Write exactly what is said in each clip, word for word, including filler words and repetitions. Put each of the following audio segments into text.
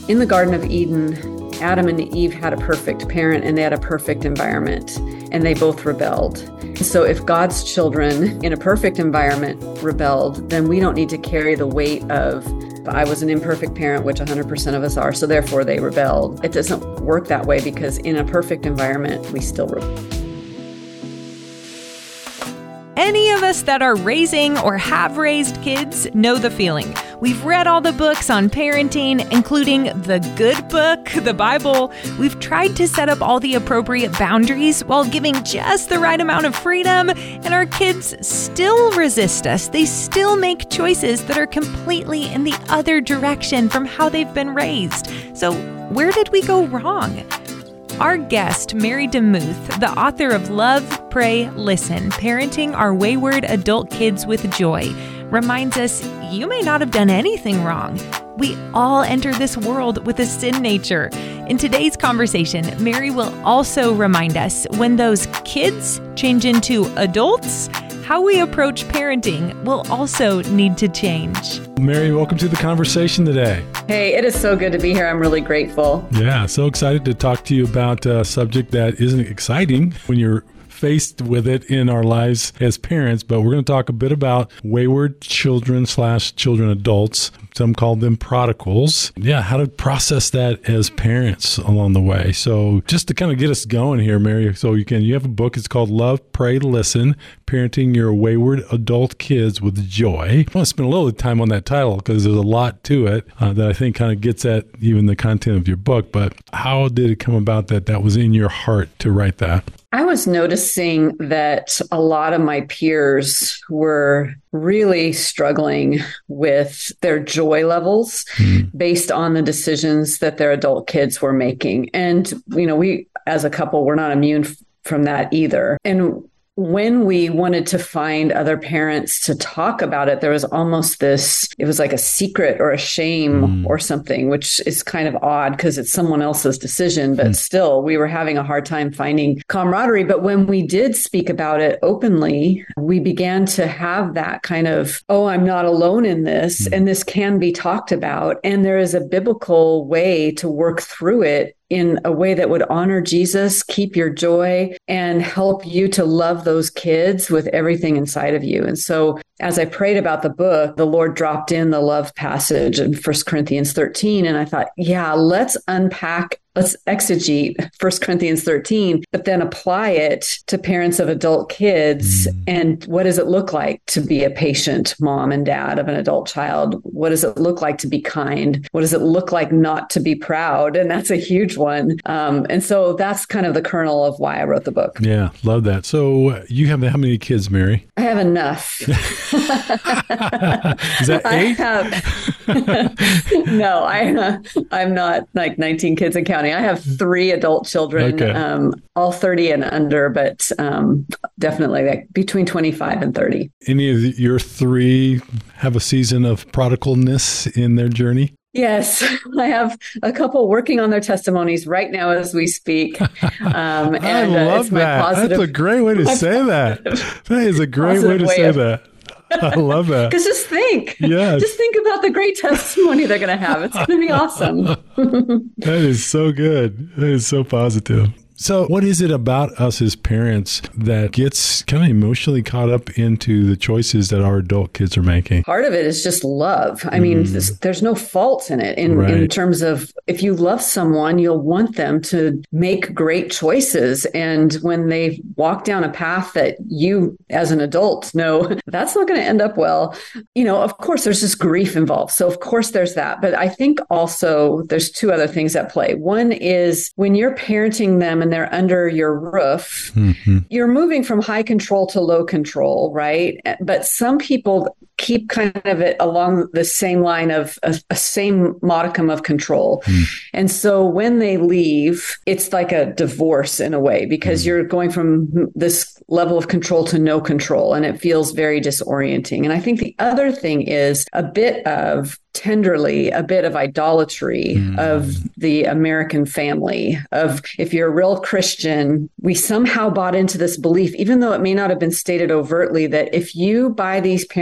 In the Garden of Eden, Adam and Eve had a perfect parent and they had a perfect environment, and they both rebelled. So if God's children in a perfect environment rebelled, then we don't need to carry the weight of, I was an imperfect parent, which one hundred percent of us are, so therefore they rebelled. It doesn't work that way, because in a perfect environment, we still rebel. Any of us that are raising or have raised kids know the feeling. We've read all the books on parenting, including the good book, the Bible. We've tried to set up all the appropriate boundaries while giving just the right amount of freedom, and our kids still resist us. They still make choices that are completely in the other direction from how they've been raised. So where did we go wrong? Our guest, Mary DeMuth, the author of Love, Pray, Listen, Parenting Our Wayward Adult Kids with Joy, reminds us you may not have done anything wrong. We all enter this world with a sin nature. In today's conversation, Mary will also remind us when those kids change into adults, how we approach parenting will also need to change. Mary, welcome to the conversation today. Hey, it is so good to be here. I'm really grateful. Yeah, so excited to talk to you about a subject that isn't exciting when you're faced with it in our lives as parents, but we're going to talk a bit about wayward children slash children adults. Some call them prodigals. Yeah, how to process that as parents along the way. So just to kind of get us going here, Mary, so you can, you have a book, it's called Love, Pray, Listen, Parenting Your Wayward Adult Kids with Joy. I want to spend a little time on that title because there's a lot to it uh, that I think kind of gets at even the content of your book. But how did it come about that that was in your heart to write that? I was noticing that a lot of my peers were really struggling with their joy levels mm. based on the decisions that their adult kids were making. And, you know, we as a couple, we're not immune f- from that either. And when we wanted to find other parents to talk about it, there was almost this, it was like a secret or a shame mm. or something, which is kind of odd because it's someone else's decision, but mm. still we were having a hard time finding camaraderie. But when we did speak about it openly, we began to have that kind of, oh, I'm not alone in this, mm. and this can be talked about. And there is a biblical way to work through it in a way that would honor Jesus, keep your joy, and help you to love those kids with everything inside of you. And so as I prayed about the book, the Lord dropped in the love passage in First Corinthians thirteen. And I thought, yeah, let's unpack, let's exegete First Corinthians thirteen, but then apply it to parents of adult kids. Mm. And what does it look like to be a patient mom and dad of an adult child? What does it look like to be kind? What does it look like not to be proud? And that's a huge one. Um, and so that's kind of the kernel of why I wrote the book. Yeah, love that. So you have how many kids, Mary? I have enough. Is that eight? I have, no, I, uh, I'm not like nineteen kids and counting. I have three adult children, okay. um, all thirty and under, but um, definitely like between twenty-five and thirty. Any of your three have a season of prodigalness in their journey? Yes, I have a couple working on their testimonies right now as we speak. Um, and I love uh, it's my that. positive, That's a great way to say that. That is a great way to way say of, that. I love that. Because just think, yes. just think about the great testimony they're going to have. It's going to be awesome. That is so good. That is so positive. So what is it about us as parents that gets kind of emotionally caught up into the choices that our adult kids are making? Part of it is just love. I mm. mean, this, there's no fault in it in, right. in terms of if you love someone, you'll want them to make great choices. And when they walk down a path that you as an adult know that's not going to end up well, you know, of course, there's just grief involved. So of course there's that. But I think also there's two other things at play. One is when you're parenting them and they're under your roof, mm-hmm. you're moving from high control to low control, right? But some people keep kind of it along the same line of a, a same modicum of control. Mm. And so when they leave, it's like a divorce in a way, because mm. you're going from this level of control to no control, and it feels very disorienting. And I think the other thing is a bit of tenderly, a bit of idolatry mm. of the American family, of if you're a real Christian, we somehow bought into this belief, even though it may not have been stated overtly, that if you buy these parenting books,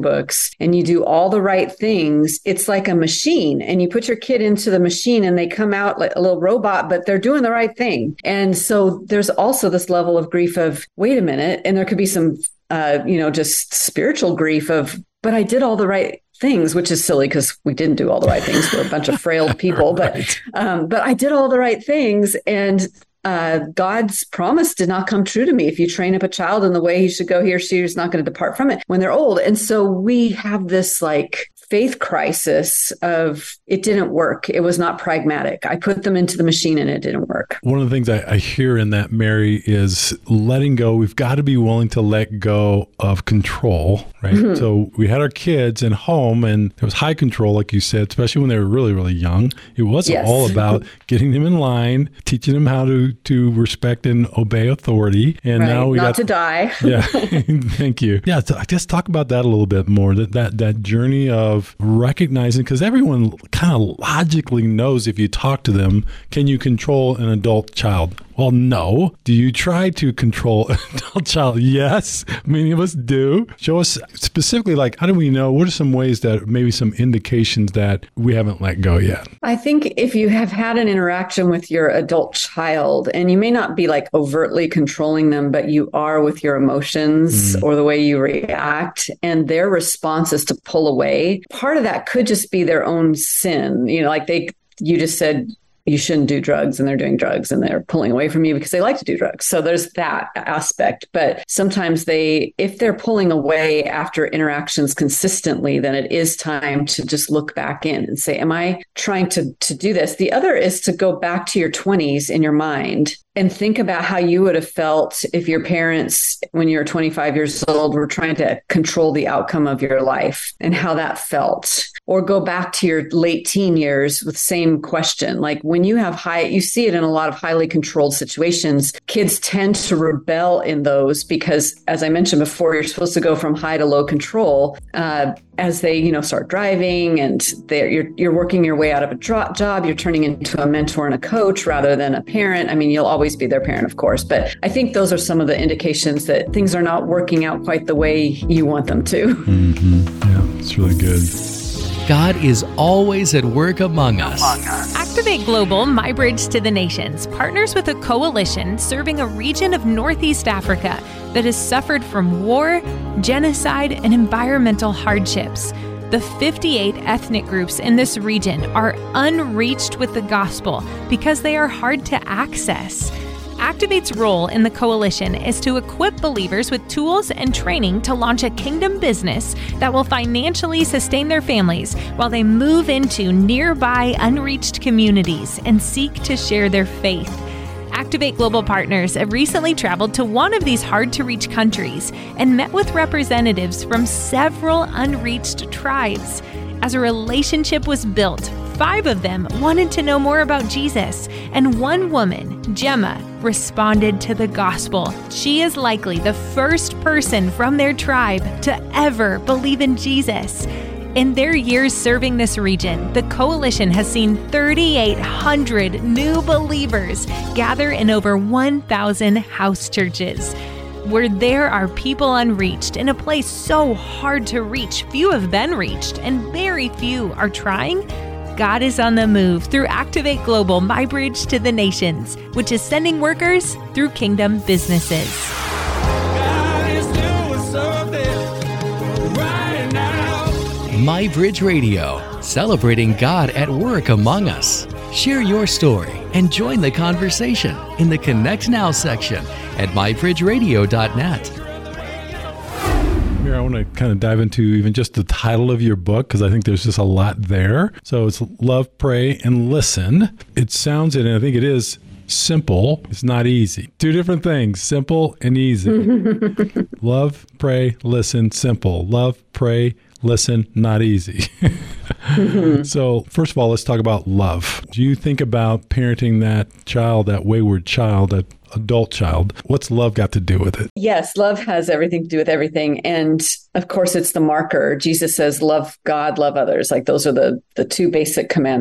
books and you do all the right things, it's like a machine, and you put your kid into the machine and they come out like a little robot, but they're doing the right thing. And so there's also this level of grief of, wait a minute, and there could be some, uh, you know, just spiritual grief of, but I did all the right things, which is silly because we didn't do all the right things. We're a bunch of frail people, right. but um, but I did all the right things, and uh, God's promise did not come true to me. If you train up a child in the way he should go, he or she is not going to depart from it when they're old. And so we have this like faith crisis of it didn't work. It was not pragmatic. I put them into the machine and it didn't work. One of the things I, I hear in that, Mary, is letting go. We've got to be willing to let go of control, right? Mm-hmm. So we had our kids in home and there was high control, like you said, especially when they were really, really young. It wasn't yes. all about getting them in line, teaching them how to, to respect and obey authority. And right. now we not got to die. Yeah. Thank you. Yeah. So I just talk about that a little bit more, that, that, that journey of recognizing, because everyone kind of logically knows if you talk to them, can you control an adult child? Well, no. Do you try to control an adult child? Yes. Many of us do. Show us specifically, like, how do we know? What are some ways that maybe some indications that we haven't let go yet? I think if you have had an interaction with your adult child, and you may not be like overtly controlling them, but you are with your emotions mm. or the way you react, and their response is to pull away. Part of that could just be their own sin. You know, like they, you just said, you shouldn't do drugs, and they're doing drugs and they're pulling away from you because they like to do drugs. So there's that aspect. But sometimes they, if they're pulling away after interactions consistently, then it is time to just look back in and say, am I trying to, to do this? The other is to go back to your twenties in your mind and think about how you would have felt if your parents, when you were twenty-five years old, were trying to control the outcome of your life and how that felt. Or go back to your late teen years with the same question. Like when you have high, you see it in a lot of highly controlled situations, kids tend to rebel in those because, as I mentioned before, you're supposed to go from high to low control uh, as they, you know, start driving, and they're, you're, you're working your way out of a dro- job. You're turning into a mentor and a coach rather than a parent. I mean, you'll always be their parent, of course, but I think those are some of the indications that things are not working out quite the way you want them to. Mm-hmm. Yeah, it's really good. God is always at work among us. Activate Global, My Bridge to the Nations, partners with a coalition serving a region of Northeast Africa that has suffered from war, genocide, and environmental hardships. The fifty-eight ethnic groups in this region are unreached with the gospel because they are hard to access. Activate's role in the coalition is to equip believers with tools and training to launch a kingdom business that will financially sustain their families while they move into nearby unreached communities and seek to share their faith. Activate Global Partners have recently traveled to one of these hard-to-reach countries and met with representatives from several unreached tribes. As a relationship was built, five of them wanted to know more about Jesus, and one woman, Gemma, responded to the gospel. She is likely the first person from their tribe to ever believe in Jesus. In their years serving this region, the coalition has seen thirty-eight hundred new believers gather in over one thousand house churches. Where there are people unreached in a place so hard to reach, few have been reached, and very few are trying. God is on the move through Activate Global, My Bridge to the Nations, which is sending workers through kingdom businesses. God is doing something right now. My Bridge Radio, celebrating God at work among us. Share your story and join the conversation in the Connect Now section at my bridge radio dot net. Here, I want to kind of dive into even just the title of your book, because I think there's just a lot there. So it's Love, Pray, and Listen. It sounds, and I think it is, simple. It's not easy. Two different things, simple and easy. Love, pray, listen, simple. Love, pray, listen, not easy. Mm-hmm. So first of all, let's talk about love. Do you think about parenting that child, that wayward child, that adult child? What's love got to do with it? Yes, love has everything to do with everything. And of course, it's the marker. Jesus says, love God, love others. Like those are the, the two basic commandments.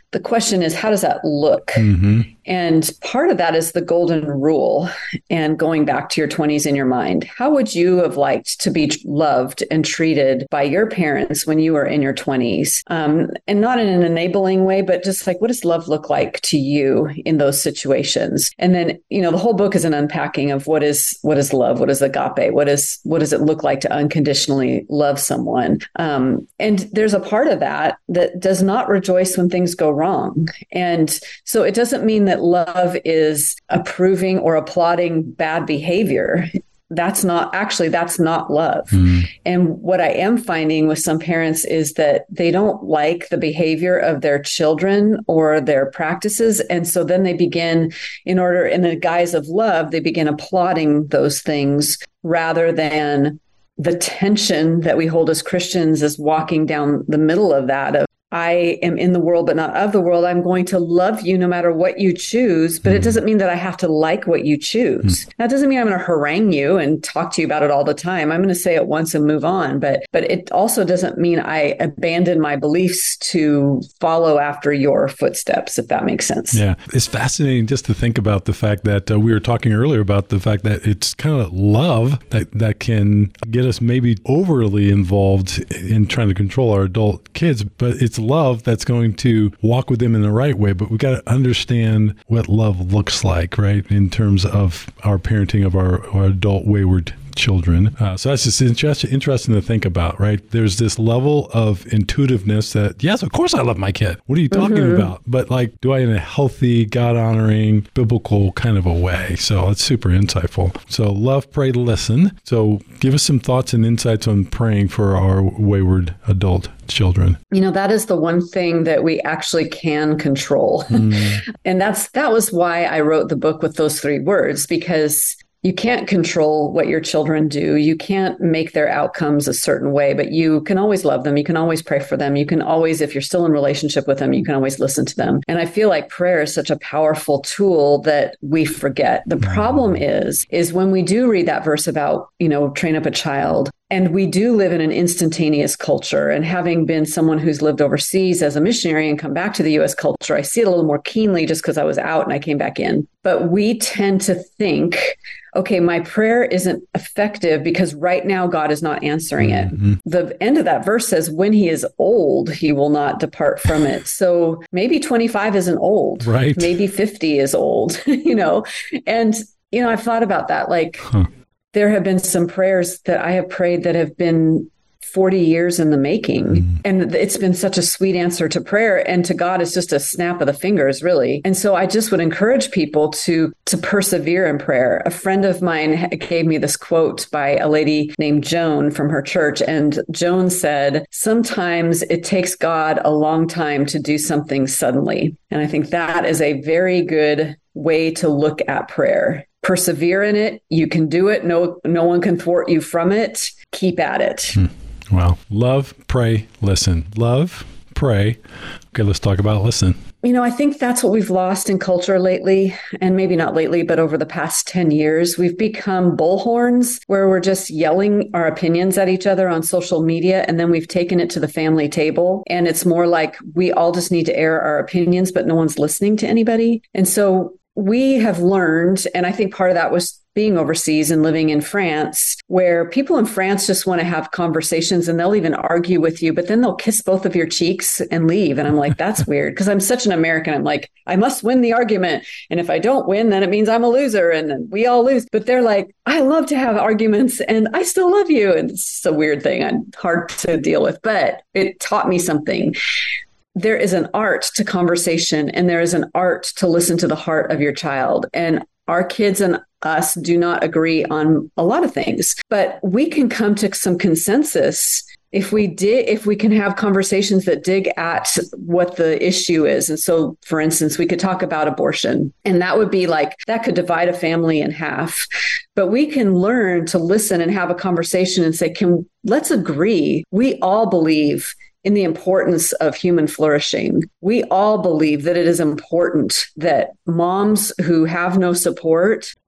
the question is, how does that look? Mm-hmm. And part of that is the golden rule. And going back to your twenties in your mind, how would you have liked to be loved and treated by your parents when you were in your twenties? Um, and not in an enabling way, but just like, what does love look like to you in those situations? And then, you know, the whole book is an unpacking of what is what is love, what is agape, what is what does it look like to unconditionally love someone? Um, and there's a part of that that does not rejoice when things go wrong. And so it doesn't mean that love is approving or applauding bad behavior. That's not actually, that's not love. Mm. And what I am finding with some parents is that they don't like the behavior of their children or their practices. And so then they begin, in order, in the guise of love, they begin applauding those things rather than the tension that we hold as Christians as walking down the middle of that, of I am in the world, but not of the world. I'm going to love you no matter what you choose, but mm. it doesn't mean that I have to like what you choose. Mm. That doesn't mean I'm going to harangue you and talk to you about it all the time. I'm going to say it once and move on. But but it also doesn't mean I abandon my beliefs to follow after your footsteps, if that makes sense. Yeah, it's fascinating just to think about the fact that uh, we were talking earlier about the fact that it's kind of love that, that can get us maybe overly involved in trying to control our adult kids, but it's love that's going to walk with them in the right way. But we've got to understand what love looks like, right, in terms of our parenting of our, our adult wayward children. Uh, so that's just interest, interesting to think about, right? There's this level of intuitiveness that, yes, of course I love my kid. What are you talking mm-hmm. about? But like, do I in a healthy, God-honoring, biblical kind of a way? So it's super insightful. So love, pray, listen. So give us some thoughts and insights on praying for our wayward adult children. You know, that is the one thing that we actually can control. Mm. And that's that was why I wrote the book with those three words, because you can't control what your children do. You can't make their outcomes a certain way, but you can always love them. You can always pray for them. You can always, if you're still in relationship with them, you can always listen to them. And I feel like prayer is such a powerful tool that we forget. The problem is, is when we do read that verse about, you know, train up a child, and we do live in an instantaneous culture. And having been someone who's lived overseas as a missionary and come back to the U S culture, I see it a little more keenly just because I was out and I came back in. But we tend to think, okay, my prayer isn't effective because right now God is not answering it. Mm-hmm. The end of that verse says, when he is old, he will not depart from it. So maybe twenty-five isn't old, right? Maybe fifty is old, you know? And, you know, I've thought about that. Like, huh. There have been some prayers that I have prayed that have been forty years in the making. Mm. And it's been such a sweet answer to prayer. And to God, it's just a snap of the fingers, really. And so I just would encourage people to, to persevere in prayer. A friend of mine gave me this quote by a lady named Joan from her church. And Joan said, sometimes it takes God a long time to do something suddenly. And I think that is a very good way to look at prayer. Persevere in it. You can do it. No, no one can thwart you from it. Keep at it. Hmm. Wow. Love, pray, listen. Love, pray. Okay, let's talk about listen. You know, I think that's what we've lost in culture lately, and maybe not lately, but over the past ten years, we've become bullhorns where we're just yelling our opinions at each other on social media, and then we've taken it to the family table. And it's more like we all just need to air our opinions, but no one's listening to anybody. And so we have learned, and I think part of that was being overseas and living in France, where people in France just want to have conversations and they'll even argue with you, but then they'll kiss both of your cheeks and leave. And I'm like, that's weird, because I'm such an American. I'm like, I must win the argument. And if I don't win, then it means I'm a loser and we all lose. But they're like, I love to have arguments and I still love you. And it's a weird thing. I'm hard to deal with, but it taught me something. There is an art to conversation, and there is an art to listen to the heart of your child. And our kids and us do not agree on a lot of things, but we can come to some consensus if we did, if we can have conversations that dig at what the issue is. And so, for instance, we could talk about abortion, and that would be like, that could divide a family in half. But we can learn to listen and have a conversation and say, can let's agree. We all believe in the importance of human flourishing. We all believe that it is important that moms who have no support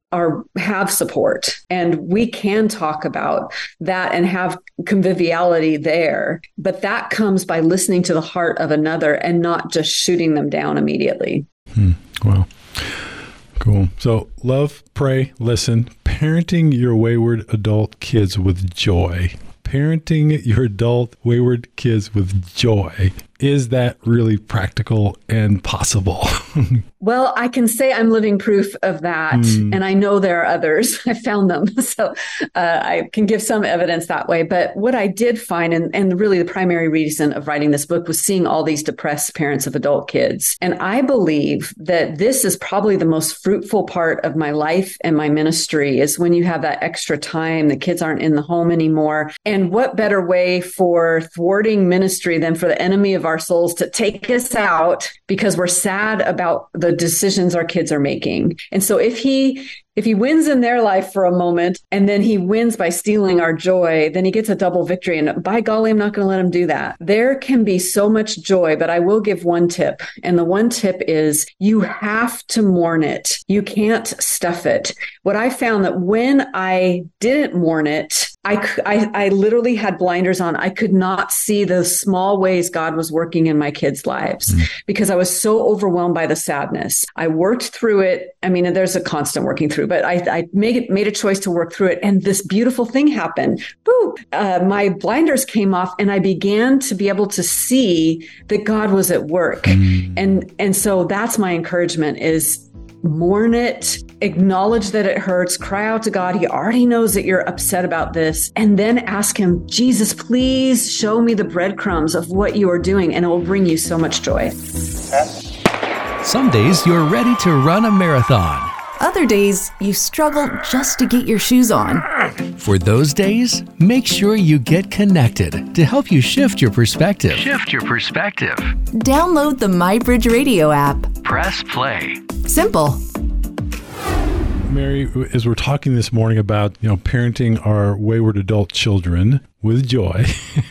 are have support, and we can talk about that and have conviviality there. But that comes by listening to the heart of another and not just shooting them down immediately. Hmm. Wow. Cool. So love, pray, listen, parenting your wayward adult kids with joy. Parenting your adult wayward kids with joy. Is that really practical and possible? Well, I can say I'm living proof of that. Mm. And I know there are others. I found them. So uh, I can give some evidence that way. But what I did find, and, and really the primary reason of writing this book, was seeing all these depressed parents of adult kids. And I believe that this is probably the most fruitful part of my life and my ministry, is when you have that extra time, the kids aren't in the home anymore. And what better way for thwarting ministry than for the enemy of our souls to take us out because we're sad about the decisions our kids are making. And so if he If he wins in their life for a moment and then he wins by stealing our joy, then he gets a double victory. And by golly, I'm not going to let him do that. There can be so much joy, but I will give one tip. And the one tip is you have to mourn it. You can't stuff it. What I found that when I didn't mourn it, I, I, I literally had blinders on. I could not see the small ways God was working in my kids' lives mm. because I was so overwhelmed by the sadness. I worked through it. I mean, there's a constant working through, but I, I made it, made a choice to work through it. And this beautiful thing happened. Boo! Uh, my blinders came off and I began to be able to see that God was at work. Mm. And, and so that's my encouragement is mourn it, acknowledge that it hurts, cry out to God. He already knows that you're upset about this. And then ask him, Jesus, please show me the breadcrumbs of what you are doing. And it will bring you so much joy. Some days you're ready to run a marathon. Other days, you struggle just to get your shoes on. For those days, make sure you get connected to help you shift your perspective. Shift your perspective. Download the MyBridge Radio app. Press play. Simple. Mary, as we're talking this morning about, you know, parenting our wayward adult children with joy.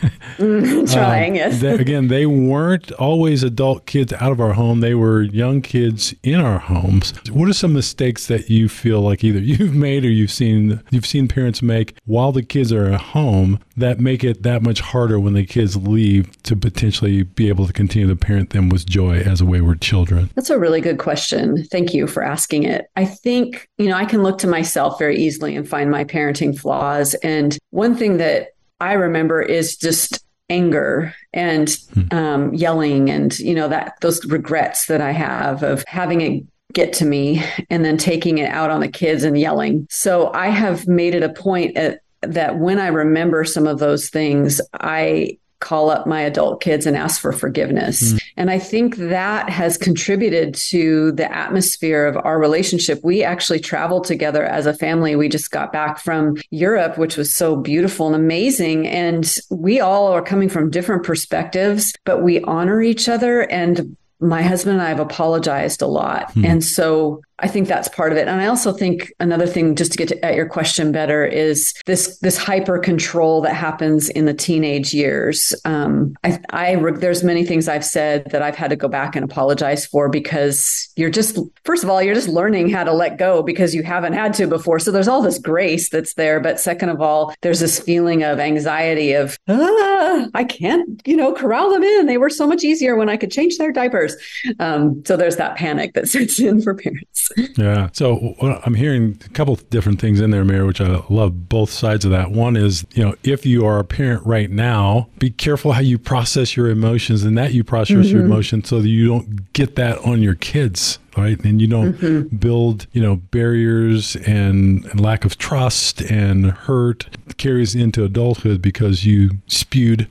mm, trying, uh, yes. they, again, they weren't always adult kids out of our home. They were young kids in our homes. What are some mistakes that you feel like either you've made or you've seen you've seen parents make while the kids are at home that make it that much harder when the kids leave to potentially be able to continue to parent them with joy as wayward children? That's a really good question. Thank you for asking it. I think, you know, I can look to myself very easily and find my parenting flaws. And one thing that I remember is just anger and um, yelling and, you know, that those regrets that I have of having it get to me and then taking it out on the kids and yelling. So I have made it a point at, that when I remember some of those things, I call up my adult kids and ask for forgiveness. Mm. And I think that has contributed to the atmosphere of our relationship. We actually traveled together as a family. We just got back from Europe, which was so beautiful and amazing. And we all are coming from different perspectives, but we honor each other. And my husband and I have apologized a lot. Mm. And so I think that's part of it. And I also think another thing, just to get to, at your question better, is this this hyper control that happens in the teenage years. Um, I, I there's many things I've said that I've had to go back and apologize for because you're just, first of all, you're just learning how to let go because you haven't had to before. So there's all this grace that's there. But second of all, there's this feeling of anxiety of, ah, I can't, you know, corral them in. They were so much easier when I could change their diapers. Um, so there's that panic that sets in for parents. Yeah. So well, I'm hearing a couple of different things in there, Mary, which I love both sides of that. One is, you know, if you are a parent right now, be careful how you process your emotions and that you process mm-hmm. your emotions so that you don't get that on your kids. Right. And you don't mm-hmm. build, you know, barriers and, and lack of trust and hurt carries into adulthood because you spewed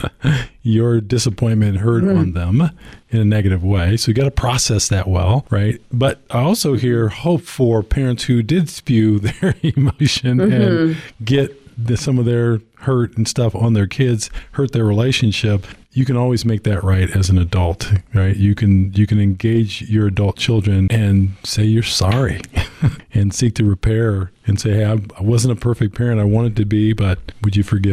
your disappointment, hurt mm-hmm. on them in a negative way. So you got to process that well. Right. But I also hear hope for parents who did spew their emotion mm-hmm. and get the, some of their hurt and stuff on their kids, hurt their relationship. You can always make that right as an adult, right? You can you can engage your adult children and say you're sorry and seek to repair and say, hey, I, I wasn't a perfect parent. I wanted to be, but would you forgive me?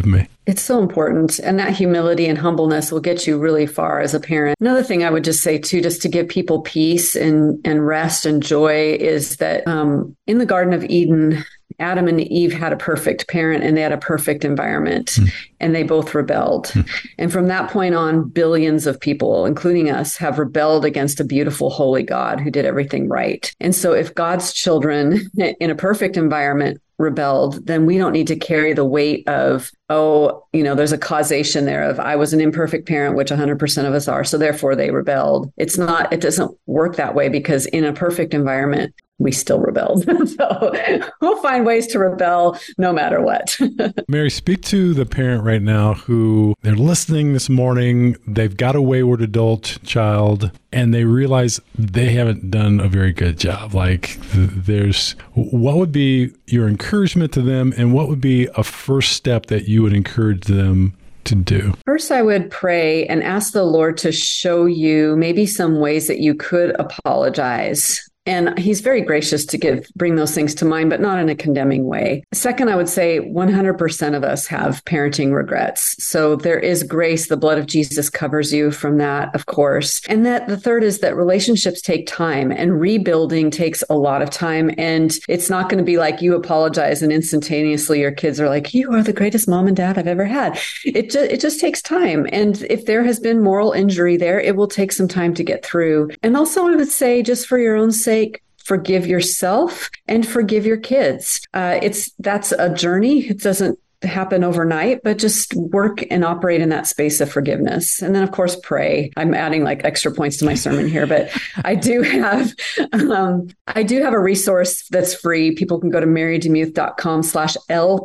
It's so important. And that humility and humbleness will get you really far as a parent. Another thing I would just say too, just to give people peace and, and rest and joy, is that um, in the Garden of Eden, Adam and Eve had a perfect parent and they had a perfect environment, mm. and they both rebelled. Mm. And from that point on, billions of people, including us, have rebelled against a beautiful, holy God who did everything right. And so if God's children in a perfect environment rebelled, then we don't need to carry the weight of, oh, you know, there's a causation there of I was an imperfect parent, which one hundred percent of us are. So therefore they rebelled. It's not, it doesn't work that way, because in a perfect environment, we still rebelled. So we'll find ways to rebel no matter what. Mary, speak to the parent right now who they're listening this morning. They've got a wayward adult child and they realize they haven't done a very good job. Like there's, what would be your encouragement to them, and what would be a first step that you would encourage them to do? First, I would pray and ask the Lord to show you maybe some ways that you could apologize. And he's very gracious to give, bring those things to mind, but not in a condemning way. Second, I would say one hundred percent of us have parenting regrets. So there is grace. The blood of Jesus covers you from that, of course. And that the third is that relationships take time, and rebuilding takes a lot of time. And it's not going to be like you apologize and instantaneously your kids are like, you are the greatest mom and dad I've ever had. It just, it just takes time. And if there has been moral injury there, it will take some time to get through. And also I would say, just for your own sake, forgive yourself and forgive your kids. Uh, it's that's a journey. It doesn't happen overnight, but just work and operate in that space of forgiveness. And then, of course, pray. I'm adding like extra points to my sermon here, but I do have um, I do have a resource that's free. People can go to marydemuth.com slash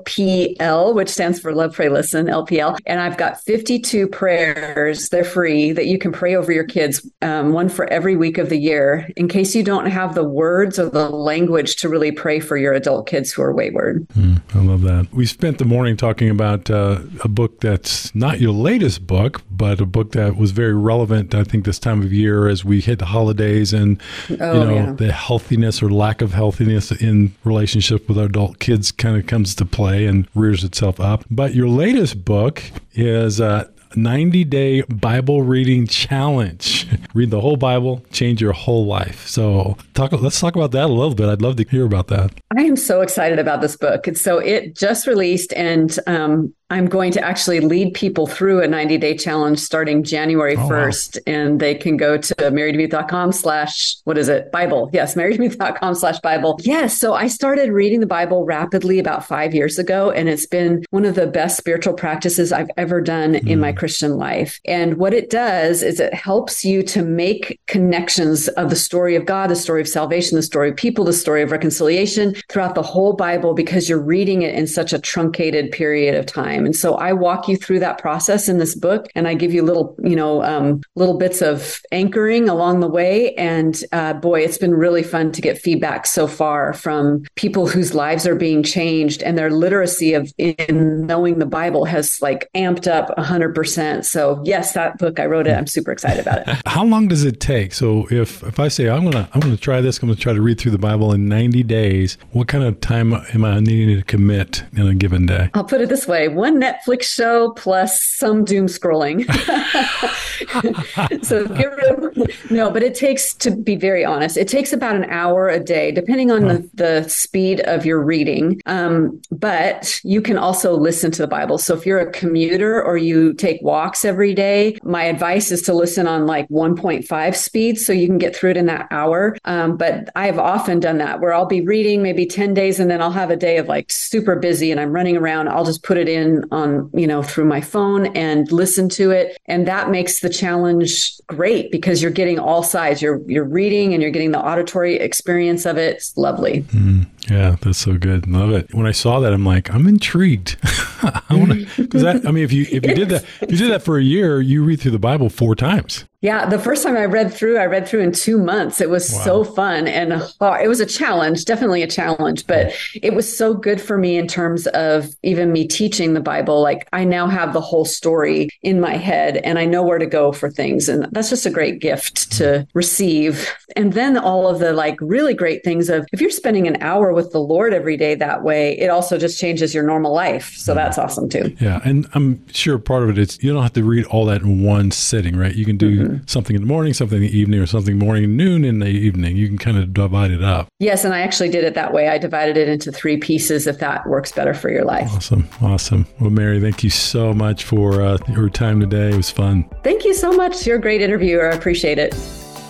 LPL, which stands for Love, Pray, Listen, L P L. And I've got fifty-two prayers. They're free that you can pray over your kids, um, one for every week of the year, in case you don't have the words or the language to really pray for your adult kids who are wayward. Mm, I love that. We spent the morning talking about uh, a book that's not your latest book, but a book that was very relevant, I think, this time of year as we hit the holidays and, oh, you know, yeah. the healthiness or lack of healthiness in relationship with our adult kids kind of comes to play and rears itself up. But your latest book is uh, ninety-day Bible Reading Challenge. Read the whole Bible, change your whole life. So talk. let's talk about that a little bit. I'd love to hear about that. I am so excited about this book. And so it just released, and um, I'm going to actually lead people through a ninety-day challenge starting January first. Oh, wow. And they can go to marydemuth.com slash, what is it? Bible. Yes, marydemuth.com slash Bible. Yes. So I started reading the Bible rapidly about five years ago, and it's been one of the best spiritual practices I've ever done mm. in my Christian life. And what it does is it helps you to make connections of the story of God, the story of salvation, the story of people, the story of reconciliation throughout the whole Bible, because you're reading it in such a truncated period of time. And so I walk you through that process in this book, and I give you little, you know, um, little bits of anchoring along the way. And uh, boy, it's been really fun to get feedback so far from people whose lives are being changed, and their literacy of in knowing the Bible has like amped up one hundred percent. So yes, that book, I wrote it. I'm super excited about it. How long does it take? So if if I say I'm gonna I'm gonna try this, I'm gonna try to read through the Bible in ninety days, what kind of time am I needing to commit in a given day? I'll put it this way: one Netflix show plus some doom scrolling. So get rid of, no, but it takes, to be very honest, it takes about an hour a day, depending on oh. the, the speed of your reading. Um, but you can also listen to the Bible. So if you're a commuter or you take walks every day, my advice is to listen on like one point five speed so you can get through it in that hour. Um, but I've often done that where I'll be reading maybe ten days and then I'll have a day of like super busy and I'm running around. I'll just put it in on, you know, through my phone and listen to it. And that makes the challenge great because you're getting all sides. You're you're reading and you're getting the auditory experience of it. It's lovely. Mm, yeah, that's so good. Love it. When I saw that, I'm like, I'm intrigued. I want to, because I mean, if you if you did that, if you did that for a year, you read through the Bible four times. Yeah, the first time I read through, I read through in two months. It was wow. so fun. And uh, it was a challenge, definitely a challenge, but it was so good for me in terms of even me teaching the Bible. Like I now have the whole story in my head and I know where to go for things. And that's just a great gift to receive. And then all of the like really great things of if you're spending an hour with the Lord every day that way, it also just changes your normal life. So that that's awesome too. Yeah. And I'm sure part of it is you don't have to read all that in one sitting, right? You can do mm-hmm. something in the morning, something in the evening, or something morning, noon in the evening. You can kind of divide it up. Yes. And I actually did it that way. I divided it into three pieces if that works better for your life. Awesome. Awesome. Well, Mary, thank you so much for uh, your time today. It was fun. Thank you so much. You're a great interviewer. I appreciate it.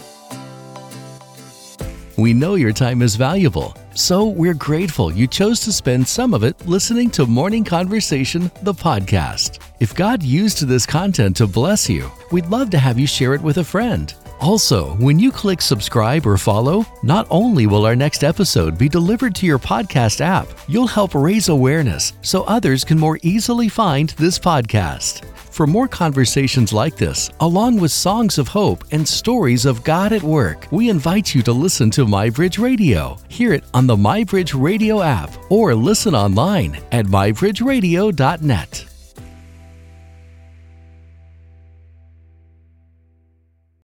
We know your time is valuable, so we're grateful you chose to spend some of it listening to Morning Conversation, the podcast. If God used this content to bless you, we'd love to have you share it with a friend. Also, when you click subscribe or follow, not only will our next episode be delivered to your podcast app, you'll help raise awareness so others can more easily find this podcast. For more conversations like this, along with songs of hope and stories of God at work, we invite you to listen to MyBridge Radio. Hear it on the MyBridge Radio app or listen online at my bridge radio dot net.